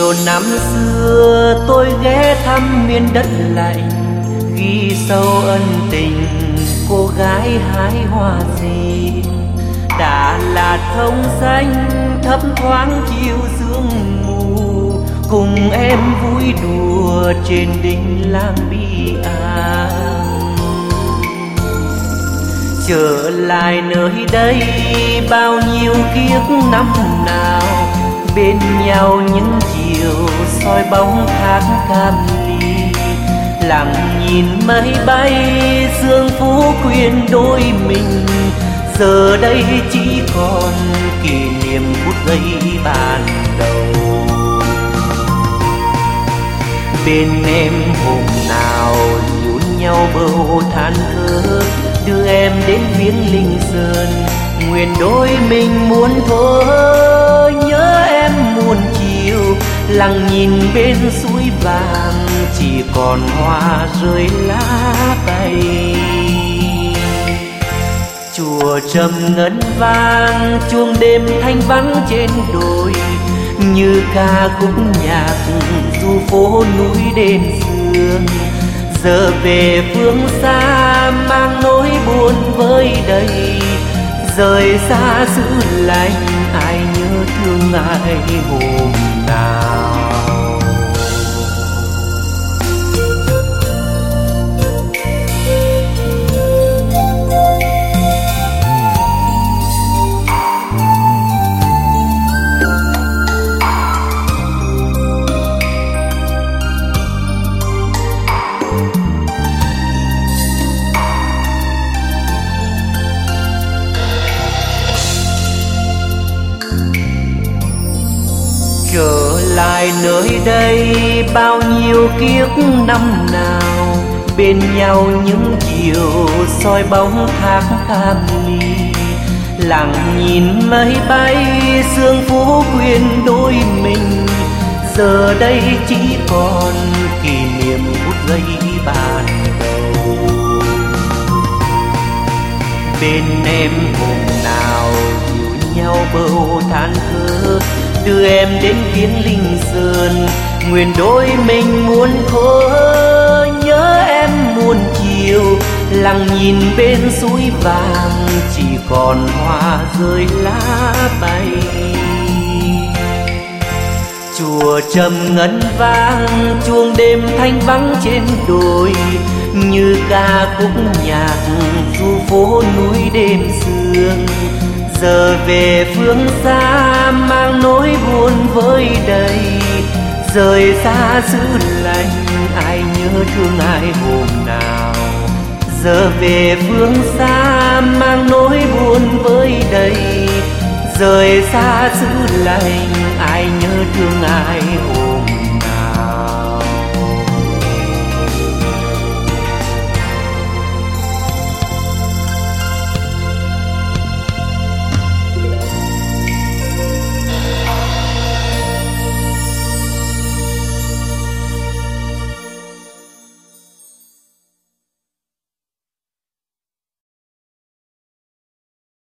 Nhiều năm xưa tôi ghé thăm miền đất lạnh, ghi sâu ân tình cô gái hái hoa gì. Đà Lạt thông xanh thấp thoáng chiều sương mù, cùng em vui đùa trên đỉnh Lang Biang. Trở lại nơi đây bao nhiêu kiếp năm nào, bên nhau những chiều soi bóng thác cam ly. Lặng nhìn mây bay sương phú quyện đôi mình, giờ đây chỉ còn kỷ niệm phút giây ban đầu. Bên em hôm nào nhún nhau bầu than thở, đưa em đến viếng Linh Sơn, nguyện đôi mình muốn thơ. Nhớ em muôn chiều lặng nhìn bên suối vàng, chỉ còn hoa rơi lá bay. Chùa trầm ngân vang chuông đêm thanh vắng trên đồi, như ca khúc nhạc du phố núi đêm sương. Giờ về phương xa mang nỗi buồn vơi đầy, rời xa xứ lạnh ai nhớ thương ai hôm nào. Trở lại nơi đây bao nhiêu kiếp năm nào, bên nhau những chiều soi bóng thác cam ly. Lặng nhìn mây bay sương phú quyện đôi mình, giờ đây chỉ còn kỷ niệm phút giây ban đầu. Bên em hôm nào dìu nhau bầu than thở, đưa em đến viếng Linh Sơn, nguyện đôi mình muốn thơ. Nhớ em muôn chiều lặng nhìn bên suối vàng, chỉ còn hoa rơi lá bay. Chùa trầm ngân vang chuông đêm thanh vắng trên đồi, như ca khúc nhạc du phố núi đêm sương. Giờ về phương xa mang nỗi buồn vơi đầy, rời xa xứ lạnh ai nhớ thương ai hôm nào. Giờ về phương xa mang nỗi buồn vơi đầy, rời xa xứ lạnh ai nhớ thương ai hôm nào.